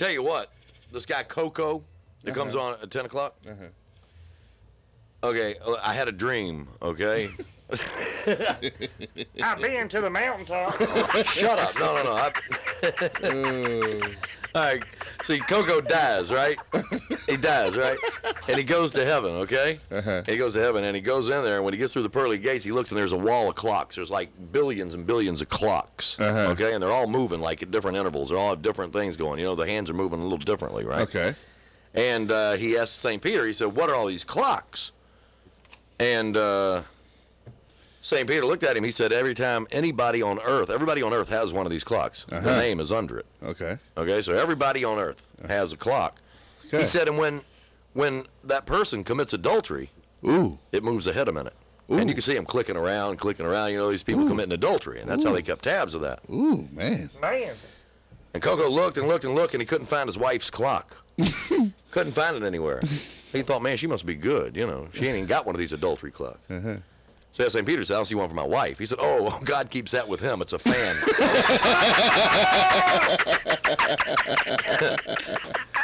tell you what, this guy Coco that comes on at 10 o'clock. Okay, I had a dream, okay? I've been to the mountaintop. Shut up. No. All right, see, Coco dies, right? He dies, right? And he goes to heaven, okay? He goes to heaven, and he goes in there, and when he gets through the pearly gates, he looks, and there's a wall of clocks. There's like billions and billions of clocks, okay? And they're all moving, like, at different intervals. They all have different things going. You know, the hands are moving a little differently, right? Okay. And he asked St. Peter, he said, what are all these clocks? And St. Peter looked at him. He said, everybody on earth has one of these clocks. Their name is under it. Okay. Okay, so everybody on earth has a clock. Okay. He said, and when that person commits adultery, it moves ahead a minute. And you can see them clicking around. You know, these people committing adultery, and that's how they kept tabs of that. Ooh, man. And Coco looked, and he couldn't find his wife's clock. Couldn't find it anywhere. He thought, man, she must be good. You know, she ain't even got one of these adultery clocks. So at St. Peter's house, he went for my wife. He said, oh, God keeps that with him. It's a fan.